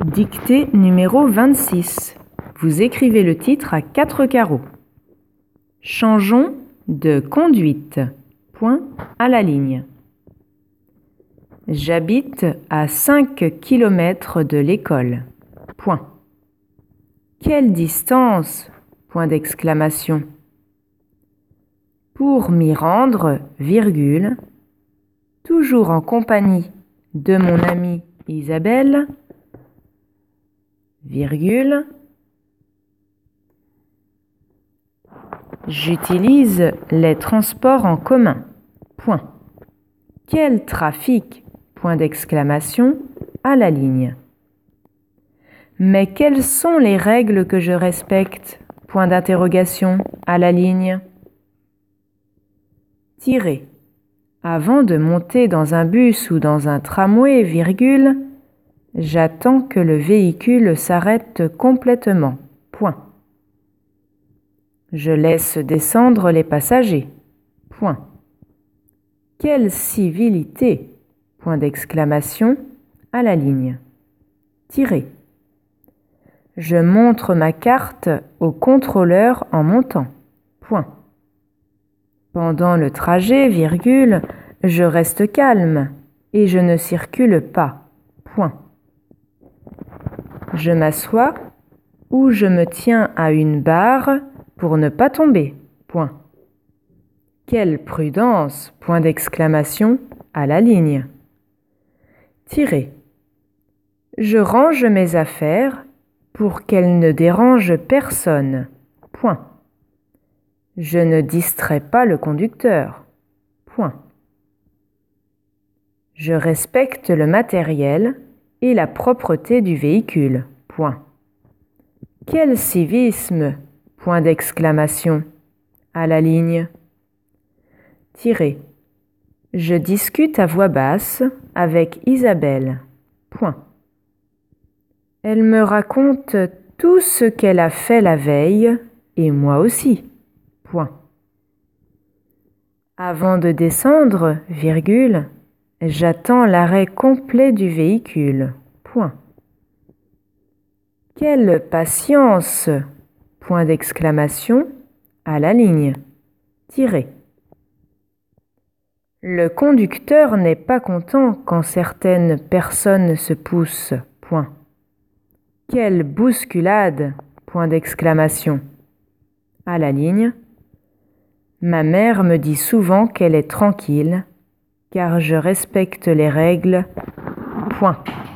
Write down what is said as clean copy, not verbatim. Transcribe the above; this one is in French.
Dictée numéro 26. Vous écrivez le titre à 4 carreaux. Changeons de conduite. Point à la ligne. J'habite à 5 km de l'école. Point. Quelle distance? Point d'exclamation. Pour m'y rendre, virgule, toujours en compagnie de mon amie Isabelle, virgule, j'utilise les transports en commun. Point. Quel trafic? Point d'exclamation à la ligne. Mais quelles sont les règles que je respecte? Point d'interrogation à la ligne. Tirer. Avant de monter dans un bus ou dans un tramway, virgule, j'attends que le véhicule s'arrête complètement. Point. Je laisse descendre les passagers. Point. Quelle civilité! Point d'exclamation à la ligne. Tirer. Je montre ma carte au contrôleur en montant. Point. Pendant le trajet, virgule, je reste calme et je ne circule pas. Point. Je m'assois ou je me tiens à une barre pour ne pas tomber. Point. Quelle prudence! Point d'exclamation à la ligne. Tirer. Je range mes affaires pour qu'elles ne dérangent personne. Point. Je ne distrais pas le conducteur. Point. Je respecte le matériel et la propreté du véhicule. Point. Quel civisme! Point d'exclamation à la ligne. Tirer. Je discute à voix basse avec Isabelle. Point. Elle me raconte tout ce qu'elle a fait la veille et moi aussi. Point. Avant de descendre, virgule, j'attends l'arrêt complet du véhicule. Point. Quelle patience! Point d'exclamation à la ligne. Tirer. Le conducteur n'est pas content quand certaines personnes se poussent. Point. Quelle bousculade! Point d'exclamation à la ligne. Ma mère me dit souvent qu'elle est tranquille, car je respecte les règles. Point.